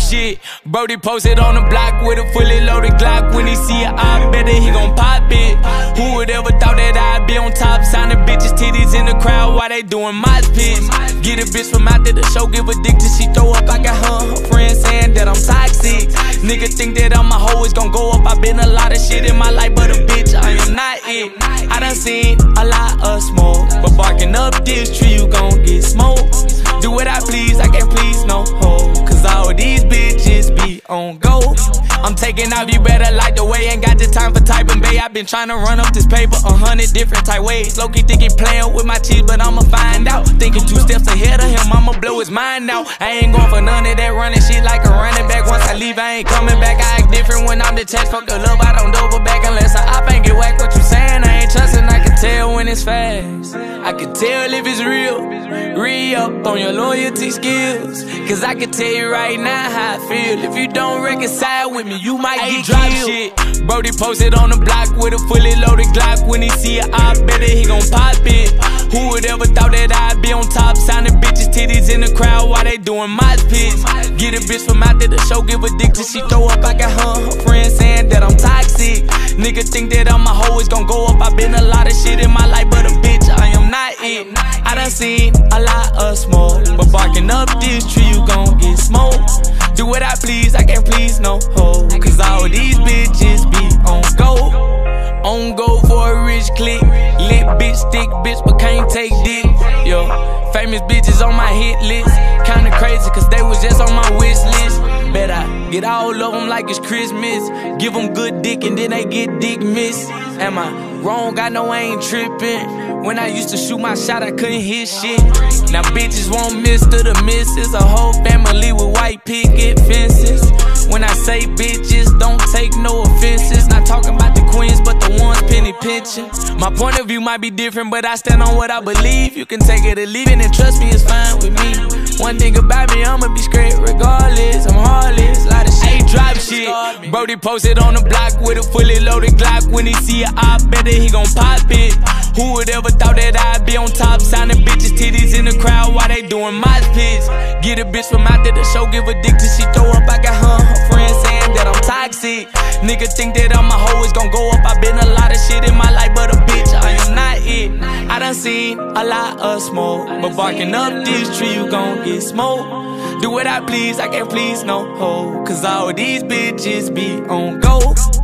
shit. Brody posted on the block with a fully loaded Glock. When he see it, I bet that he gon' pop it. Who would ever thought that I'd be on top? Signing bitches, titties in the crowd while they doing mosh pits. Get a bitch from out there the show, give a dick till she throw up. I got her friends saying that I'm toxic. Nigga think that I'm a hoe, it's gon' go up. I been a lot of shit in my life, but a bitch, I am not it. I done seen a lot of smoke, but barking up this tree, you gon' get smoked. Do what I please, I can't please no hoe, cause all these bitches be on go. I'm taking off, you better like the way. Ain't got the time for typing, bae. I been trying to run up this paper 100 different type ways. Low-key thinking playing with my cheese, but I'ma find out. Thinking 2 steps ahead of him, I'ma blow his mind out. I ain't going for none of that running shit like a running back. Once I leave, I ain't coming back. I act different when I'm detached. Fuck the love, I don't double back unless I op ain't get whack. What you saying? I ain't trusting, I can tell when it's fast. I can tell if it's real. Re-up on your loyalty skills, cause I can tell you right now how I feel. If you don't reconcile with me, you might get killed. Shit. Brody posted on the block with a fully loaded Glock. When he see it, I bet that he gon' pop it. Who would ever thought that I'd be on top? Signing bitches, titties in the crowd while they doing mosh pits. Get a bitch from out there the show, give a dick till she throw up. I got her friends saying that I'm toxic. Nigga think that I'm a hoe, it's gon' go up. I been a lot of shit in my life, but a bitch, I am not it. I done seen a lot of smoke, but barking up this tree, you gon' get smoked. Do what I please, I can't please no hoe, cause all these bitches be on go. On go for a rich click. Lit bitch, thick bitch, but can't take dick. Yo, famous bitches on my hit list. Kinda crazy, cause they was just on my wish list. Bet I get all of them like it's Christmas. Give them good dick and then they get dick missed. Am I wrong? I know I ain't trippin'. When I used to shoot my shot, I couldn't hit shit. Now bitches won't miss to the misses. A whole family with white picket fences. When I say bitches, don't take no offenses. Not talking about the queens, but the ones penny pinching. My point of view might be different, but I stand on what I believe. You can take it or leave it, and trust me, it's fine with me. One thing about me, I'ma be straight regardless. I'm heartless, lot of shit. Drop shit. Brody posted on the block with a fully loaded Glock. When he see it, I bet that he gon' pop it. Who would ever thought that I'd be on top? Signing bitches, titties in the crowd while they doing mosh pits. Get a bitch from out there the show, give a dick till she throw up. I got her friends saying that I'm toxic. Nigga think that I'm a hoe, it's gon' go up. I been a lot of shit in my life, but a bitch, I am not it. I done seen a lot of smoke, but barking up this tree, you gon' get smoked. Do what I please, I can't please no hoe, cause all these bitches be on go.